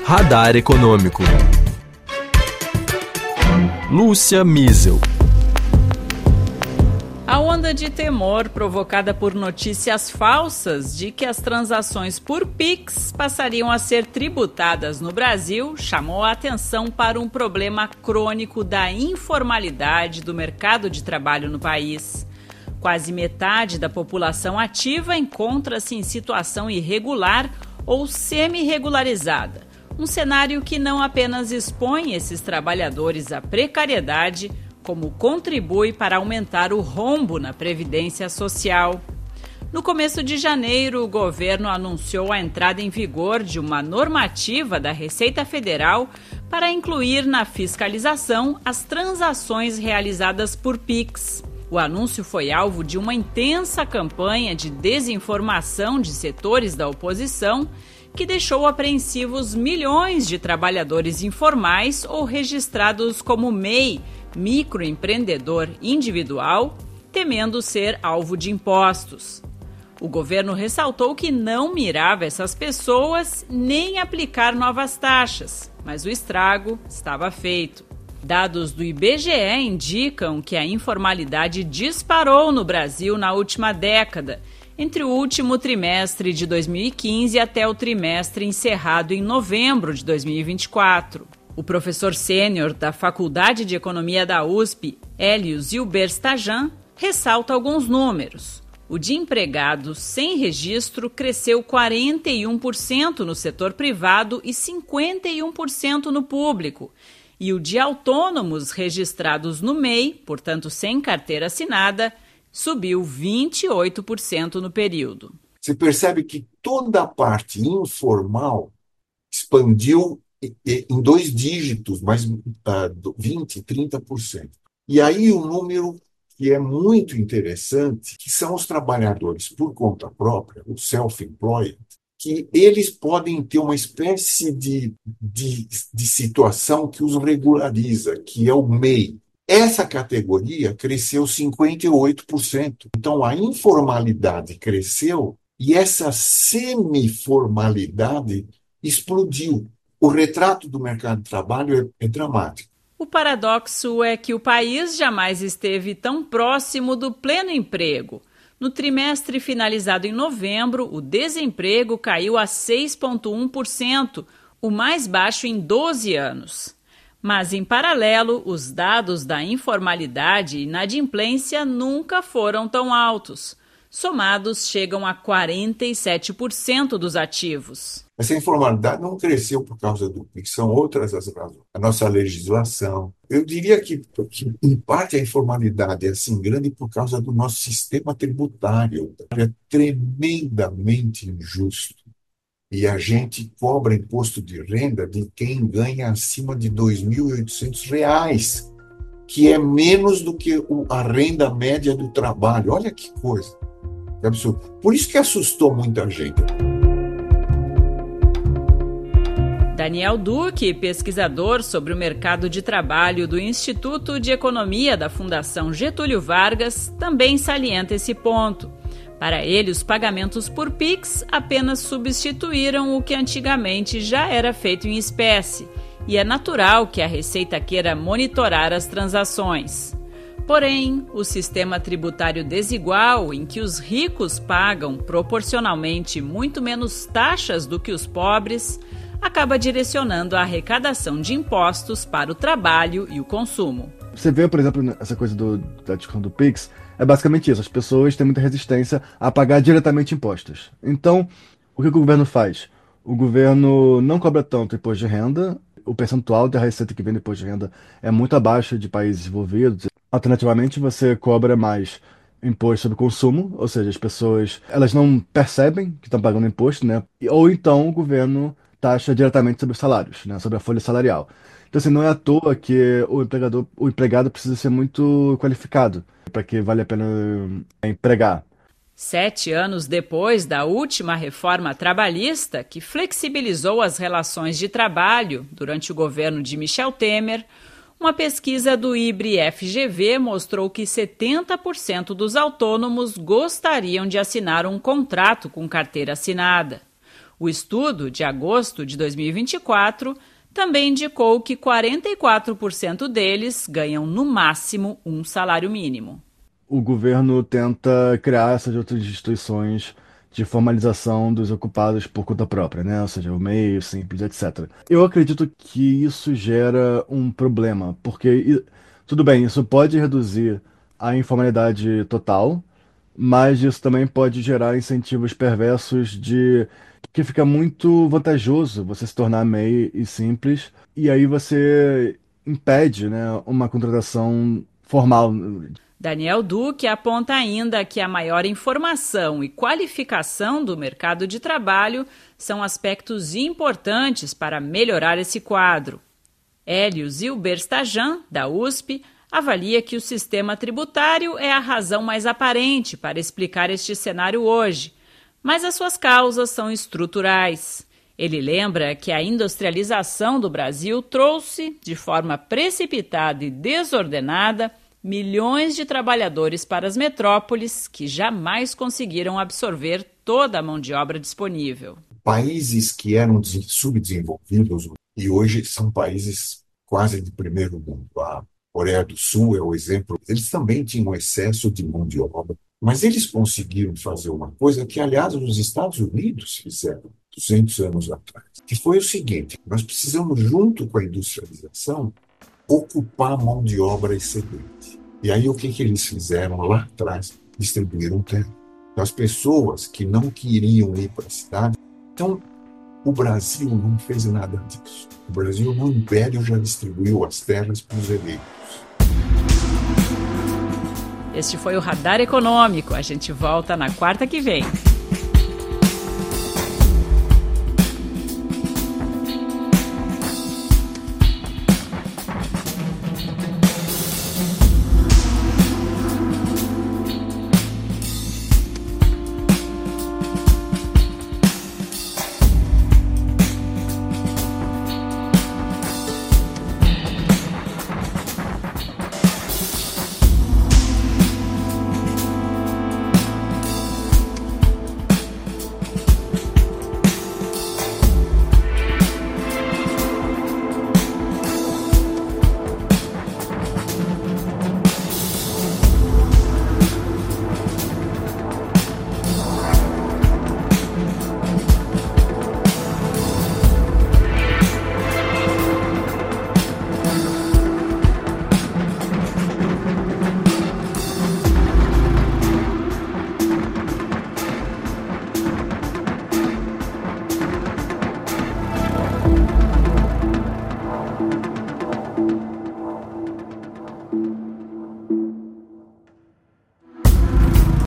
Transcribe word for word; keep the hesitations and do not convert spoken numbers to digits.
Radar Econômico. Lúcia Miesel. A onda de temor provocada por notícias falsas de que as transações por Pix passariam a ser tributadas no Brasil chamou a atenção para um problema crônico da informalidade do mercado de trabalho no país. Quase metade da população ativa encontra-se em situação irregular ou semi-regularizada, um cenário que não apenas expõe esses trabalhadores à precariedade, como contribui para aumentar o rombo na Previdência Social. No começo de janeiro, o governo anunciou a entrada em vigor de uma normativa da Receita Federal para incluir na fiscalização as transações realizadas por Pix. O anúncio foi alvo de uma intensa campanha de desinformação de setores da oposição, que deixou apreensivos milhões de trabalhadores informais ou registrados como M E I, microempreendedor individual, temendo ser alvo de impostos. O governo ressaltou que não mirava essas pessoas nem aplicar novas taxas, mas o estrago estava feito. Dados do I B G E indicam que a informalidade disparou no Brasil na última década, entre o último trimestre de dois mil e quinze até o trimestre encerrado em novembro de dois mil e vinte e quatro. O professor sênior da Faculdade de Economia da U S P, Hélio Zilber-Stajan, ressalta alguns números. O de empregados sem registro cresceu quarenta e um por cento no setor privado e cinquenta e um por cento no público. E o de autônomos registrados no M E I, portanto sem carteira assinada, subiu vinte e oito por cento no período. Você percebe que toda a parte informal expandiu em dois dígitos, mais uh, vinte, trinta por cento. E aí um número que é muito interessante, que são os trabalhadores por conta própria, o self-employed, que eles podem ter uma espécie de, de, de situação que os regulariza, que é o M E I. Essa categoria cresceu cinquenta e oito por cento. Então, a informalidade cresceu e essa semiformalidade explodiu. O retrato do mercado de trabalho é, é dramático. O paradoxo é que o país jamais esteve tão próximo do pleno emprego. No trimestre finalizado em novembro, o desemprego caiu a seis vírgula um por cento, o mais baixo em doze anos. Mas, em paralelo, os dados da informalidade e inadimplência nunca foram tão altos. Somados, chegam a quarenta e sete por cento dos ativos. Essa informalidade não cresceu por causa do Pix, são outras as razões. A nossa legislação. Eu diria que, que, em parte, a informalidade é assim grande por causa do nosso sistema tributário. É tremendamente injusto. E a gente cobra imposto de renda de quem ganha acima de dois mil e oitocentos reais, que é menos do que a renda média do trabalho. Olha que coisa. É absurdo. Por isso que assustou muita gente. Daniel Duque, pesquisador sobre o mercado de trabalho do Instituto de Economia da Fundação Getúlio Vargas, também salienta esse ponto. Para ele, os pagamentos por Pix apenas substituíram o que antigamente já era feito em espécie, e é natural que a Receita queira monitorar as transações. Porém, o sistema tributário desigual, em que os ricos pagam proporcionalmente muito menos taxas do que os pobres, acaba direcionando a arrecadação de impostos para o trabalho e o consumo. Você vê, por exemplo, essa coisa do, da discussão do Pix, é basicamente isso. As pessoas têm muita resistência a pagar diretamente impostos. Então, o que o governo faz? O governo não cobra tanto imposto de renda, o percentual da receita que vem do imposto de renda é muito abaixo de países desenvolvidos. Alternativamente, você cobra mais imposto sobre consumo, ou seja, as pessoas elas não percebem que estão pagando imposto, né? Ou então o governo taxa diretamente sobre os salários, né? Sobre a folha salarial. Então, assim, não é à toa que o empregador, o empregado precisa ser muito qualificado para que vale a pena empregar. Sete anos depois da última reforma trabalhista, que flexibilizou as relações de trabalho durante o governo de Michel Temer, uma pesquisa do I B R I F G V mostrou que setenta por cento dos autônomos gostariam de assinar um contrato com carteira assinada. O estudo, de agosto de dois mil e vinte e quatro, também indicou que quarenta e quatro por cento deles ganham no máximo um salário mínimo. O governo tenta criar essas outras instituições de formalização dos ocupados por conta própria, né? Ou seja, o MEI, o Simples, etcétera. Eu acredito que isso gera um problema, porque, tudo bem, isso pode reduzir a informalidade total, mas isso também pode gerar incentivos perversos de que fica muito vantajoso você se tornar MEI e Simples, e aí você impede, né, uma contratação formal. Daniel Duque aponta ainda que a maior informação e qualificação do mercado de trabalho são aspectos importantes para melhorar esse quadro. Hélio Zilberstajan, da U S P, avalia que o sistema tributário é a razão mais aparente para explicar este cenário hoje, mas as suas causas são estruturais. Ele lembra que a industrialização do Brasil trouxe, de forma precipitada e desordenada, milhões de trabalhadores para as metrópoles que jamais conseguiram absorver toda a mão de obra disponível. Países que eram subdesenvolvidos e hoje são países quase de primeiro mundo. A Coreia do Sul é o exemplo. Eles também tinham excesso de mão de obra, mas eles conseguiram fazer uma coisa que, aliás, os Estados Unidos fizeram duzentos anos atrás, que foi o seguinte: nós precisamos, junto com a industrialização, ocupar a mão de obra excedente. E aí o que, que eles fizeram lá atrás? Distribuíram terra. Então, as pessoas que não queriam ir para a cidade. Então, o Brasil não fez nada disso. O Brasil, no Império, já distribuiu as terras para os eleitos. Este foi o Radar Econômico. A gente volta na quarta que vem.